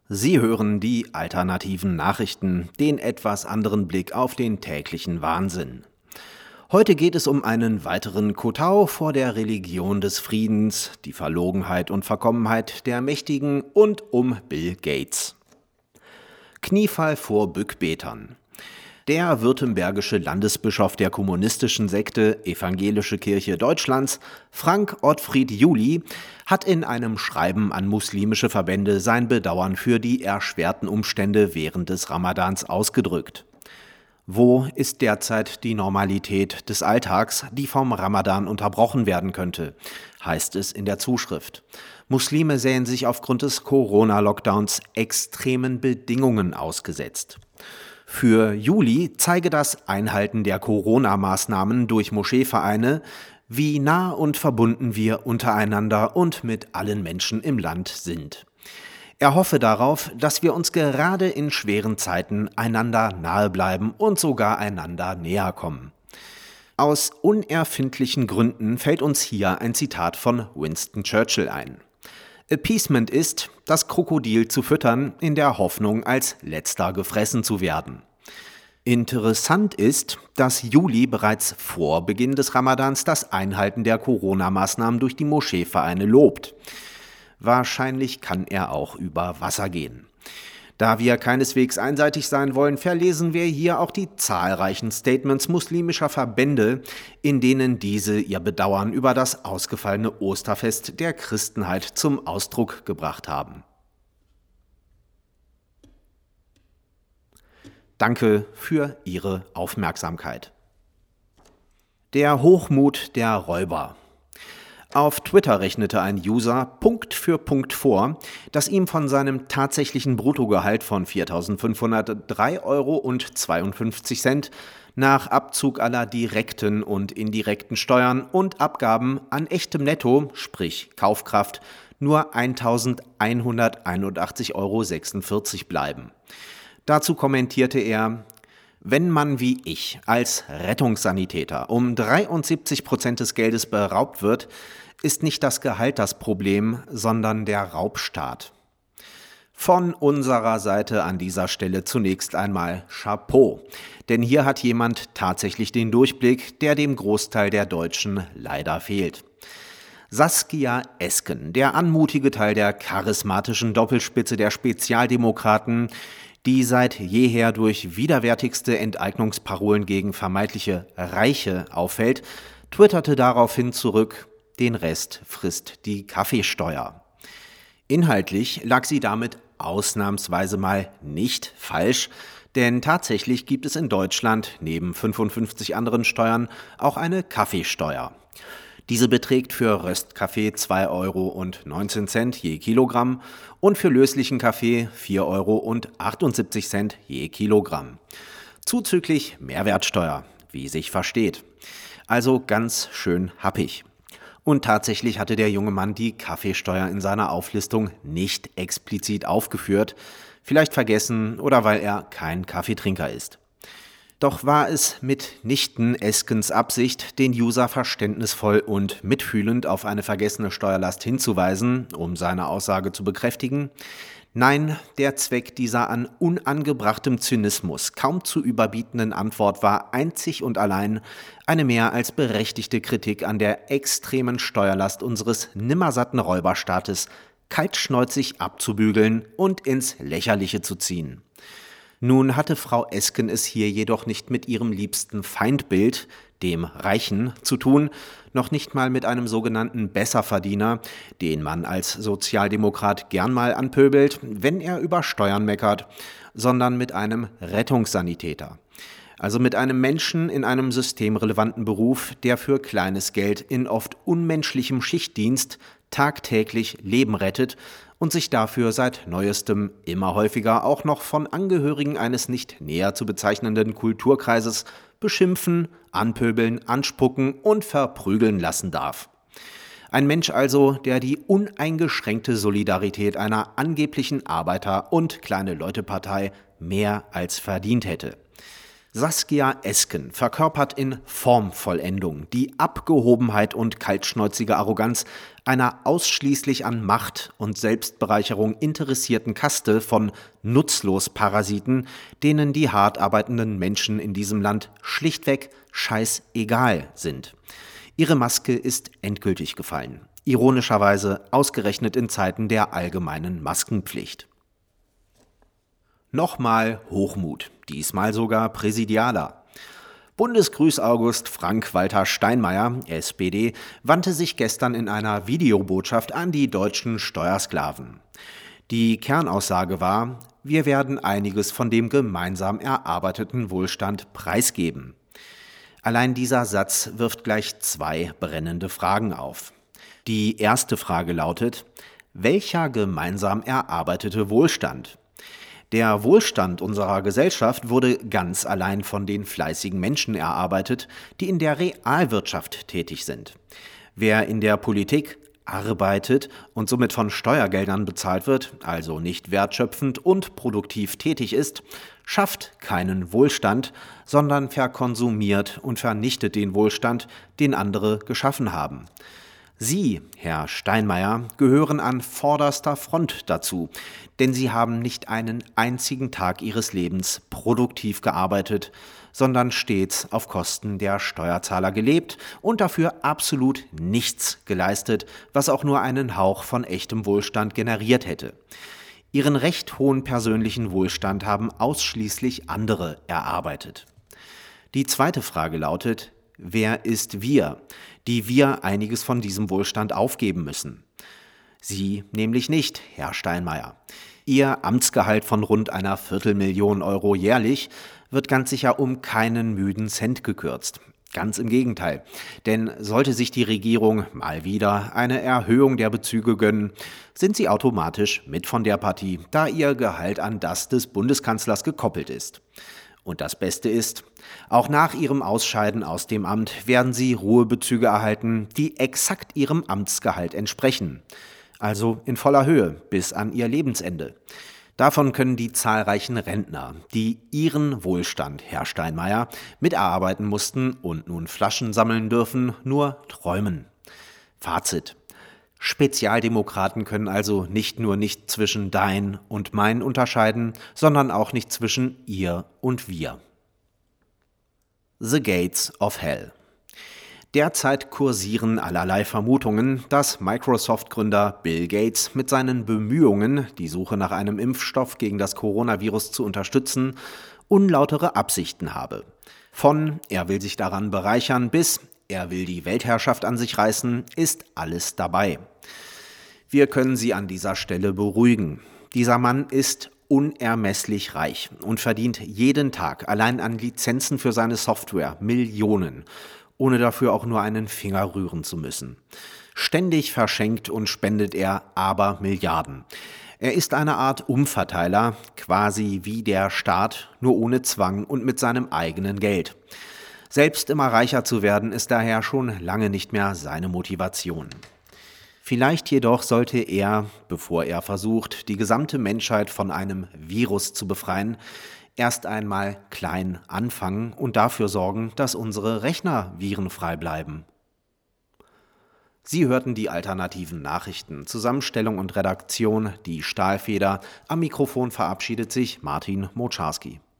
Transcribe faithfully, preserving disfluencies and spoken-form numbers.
Sie hören die alternativen Nachrichten, den etwas anderen Blick auf den täglichen Wahnsinn. Heute geht es um einen weiteren Kotau vor der Religion des Friedens, die Verlogenheit und Verkommenheit der Mächtigen und um Bill Gates. Kniefall vor Bückbetern. Der württembergische Landesbischof der kommunistischen Sekte Evangelische Kirche Deutschlands, Frank Ottfried Juli, hat in einem Schreiben an muslimische Verbände sein Bedauern für die erschwerten Umstände während des Ramadans ausgedrückt. Wo ist derzeit die Normalität des Alltags, die vom Ramadan unterbrochen werden könnte, heißt es in der Zuschrift. Muslime sähen sich aufgrund des Corona-Lockdowns extremen Bedingungen ausgesetzt. Für Juli zeige das Einhalten der Corona-Maßnahmen durch Moscheevereine, wie nah und verbunden wir untereinander und mit allen Menschen im Land sind. Er hoffe darauf, dass wir uns gerade in schweren Zeiten einander nahe bleiben und sogar einander näher kommen. Aus unerfindlichen Gründen fällt uns hier ein Zitat von Winston Churchill ein. Appeasement ist, das Krokodil zu füttern, in der Hoffnung, als letzter gefressen zu werden. Interessant ist, dass Juli bereits vor Beginn des Ramadans das Einhalten der Corona-Maßnahmen durch die Moscheevereine lobt. Wahrscheinlich kann er auch über Wasser gehen. Da wir keineswegs einseitig sein wollen, verlesen wir hier auch die zahlreichen Statements muslimischer Verbände, in denen diese ihr Bedauern über das ausgefallene Osterfest der Christenheit zum Ausdruck gebracht haben. Danke für Ihre Aufmerksamkeit. Der Hochmut der Räuber. Auf Twitter rechnete ein User Punkt für Punkt vor, dass ihm von seinem tatsächlichen Bruttogehalt von viertausendfünfhundertdrei Euro und zweiundfünfzig Cent nach Abzug aller direkten und indirekten Steuern und Abgaben an echtem Netto, sprich Kaufkraft, nur eintausendeinhunderteinundachtzig Euro sechsundvierzig bleiben. Dazu kommentierte er: Wenn man wie ich als Rettungssanitäter um dreiundsiebzig Prozent des Geldes beraubt wird, ist nicht das Gehalt das Problem, sondern der Raubstaat. Von unserer Seite an dieser Stelle zunächst einmal Chapeau, denn hier hat jemand tatsächlich den Durchblick, der dem Großteil der Deutschen leider fehlt. Saskia Esken, der anmutige Teil der charismatischen Doppelspitze der Spezialdemokraten, die seit jeher durch widerwärtigste Enteignungsparolen gegen vermeintliche Reiche auffällt, twitterte daraufhin zurück: Den Rest frisst die Kaffeesteuer. Inhaltlich lag sie damit ausnahmsweise mal nicht falsch, denn tatsächlich gibt es in Deutschland neben fünfundfünfzig anderen Steuern auch eine Kaffeesteuer. Diese beträgt für Röstkaffee zwei Euro neunzehn je Kilogramm und für löslichen Kaffee vier Euro achtundsiebzig je Kilogramm. Zuzüglich Mehrwertsteuer, wie sich versteht. Also ganz schön happig. Und tatsächlich hatte der junge Mann die Kaffeesteuer in seiner Auflistung nicht explizit aufgeführt, vielleicht vergessen oder weil er kein Kaffeetrinker ist. Doch war es mitnichten Eskens Absicht, den User verständnisvoll und mitfühlend auf eine vergessene Steuerlast hinzuweisen, um seine Aussage zu bekräftigen. Nein, der Zweck dieser an unangebrachtem Zynismus kaum zu überbietenden Antwort war einzig und allein eine mehr als berechtigte Kritik an der extremen Steuerlast unseres nimmersatten Räuberstaates kaltschnäuzig abzubügeln und ins Lächerliche zu ziehen. Nun hatte Frau Esken es hier jedoch nicht mit ihrem liebsten Feindbild, dem Reichen, zu tun, noch nicht mal mit einem sogenannten Besserverdiener, den man als Sozialdemokrat gern mal anpöbelt, wenn er über Steuern meckert, sondern mit einem Rettungssanitäter. Also mit einem Menschen in einem systemrelevanten Beruf, der für kleines Geld in oft unmenschlichem Schichtdienst tagtäglich Leben rettet und sich dafür seit Neuestem immer häufiger auch noch von Angehörigen eines nicht näher zu bezeichnenden Kulturkreises beschimpfen, anpöbeln, anspucken und verprügeln lassen darf. Ein Mensch also, der die uneingeschränkte Solidarität einer angeblichen Arbeiter- und Kleine-Leute-Partei mehr als verdient hätte. Saskia Esken verkörpert in Formvollendung die Abgehobenheit und kaltschnäuzige Arroganz einer ausschließlich an Macht und Selbstbereicherung interessierten Kaste von Nutzlosparasiten, denen die hart arbeitenden Menschen in diesem Land schlichtweg scheißegal sind. Ihre Maske ist endgültig gefallen. Ironischerweise ausgerechnet in Zeiten der allgemeinen Maskenpflicht. Nochmal Hochmut, diesmal sogar präsidialer. Bundesgrüß August Frank-Walter Steinmeier, S P D, wandte sich gestern in einer Videobotschaft an die deutschen Steuersklaven. Die Kernaussage war: Wir werden einiges von dem gemeinsam erarbeiteten Wohlstand preisgeben. Allein dieser Satz wirft gleich zwei brennende Fragen auf. Die erste Frage lautet: Welcher gemeinsam erarbeitete Wohlstand? Der Wohlstand unserer Gesellschaft wurde ganz allein von den fleißigen Menschen erarbeitet, die in der Realwirtschaft tätig sind. Wer in der Politik arbeitet und somit von Steuergeldern bezahlt wird, also nicht wertschöpfend und produktiv tätig ist, schafft keinen Wohlstand, sondern verkonsumiert und vernichtet den Wohlstand, den andere geschaffen haben. Sie, Herr Steinmeier, gehören an vorderster Front dazu, denn Sie haben nicht einen einzigen Tag Ihres Lebens produktiv gearbeitet, sondern stets auf Kosten der Steuerzahler gelebt und dafür absolut nichts geleistet, was auch nur einen Hauch von echtem Wohlstand generiert hätte. Ihren recht hohen persönlichen Wohlstand haben ausschließlich andere erarbeitet. Die zweite Frage lautet: Wer ist wir, die wir einiges von diesem Wohlstand aufgeben müssen? Sie nämlich nicht, Herr Steinmeier. Ihr Amtsgehalt von rund einer Viertelmillion Euro jährlich wird ganz sicher um keinen müden Cent gekürzt. Ganz im Gegenteil. Denn sollte sich die Regierung mal wieder eine Erhöhung der Bezüge gönnen, sind sie automatisch mit von der Partie, da ihr Gehalt an das des Bundeskanzlers gekoppelt ist. Und das Beste ist, auch nach ihrem Ausscheiden aus dem Amt werden sie Ruhebezüge erhalten, die exakt ihrem Amtsgehalt entsprechen. Also in voller Höhe bis an ihr Lebensende. Davon können die zahlreichen Rentner, die ihren Wohlstand, Herr Steinmeier, miterarbeiten mussten und nun Flaschen sammeln dürfen, nur träumen. Fazit: Spezialdemokraten können also nicht nur nicht zwischen dein und mein unterscheiden, sondern auch nicht zwischen ihr und wir. The Gates of Hell. Derzeit kursieren allerlei Vermutungen, dass Microsoft-Gründer Bill Gates mit seinen Bemühungen, die Suche nach einem Impfstoff gegen das Coronavirus zu unterstützen, unlautere Absichten habe. Von er will sich daran bereichern bis er will die Weltherrschaft an sich reißen, ist alles dabei. Wir können Sie an dieser Stelle beruhigen. Dieser Mann ist unermesslich reich und verdient jeden Tag allein an Lizenzen für seine Software Millionen, ohne dafür auch nur einen Finger rühren zu müssen. Ständig verschenkt und spendet er aber Milliarden. Er ist eine Art Umverteiler, quasi wie der Staat, nur ohne Zwang und mit seinem eigenen Geld. Selbst immer reicher zu werden, ist daher schon lange nicht mehr seine Motivation. Vielleicht jedoch sollte er, bevor er versucht, die gesamte Menschheit von einem Virus zu befreien, erst einmal klein anfangen und dafür sorgen, dass unsere Rechner virenfrei bleiben. Sie hörten die alternativen Nachrichten. Zusammenstellung und Redaktion, die Stahlfeder. Am Mikrofon verabschiedet sich Martin Moczarski.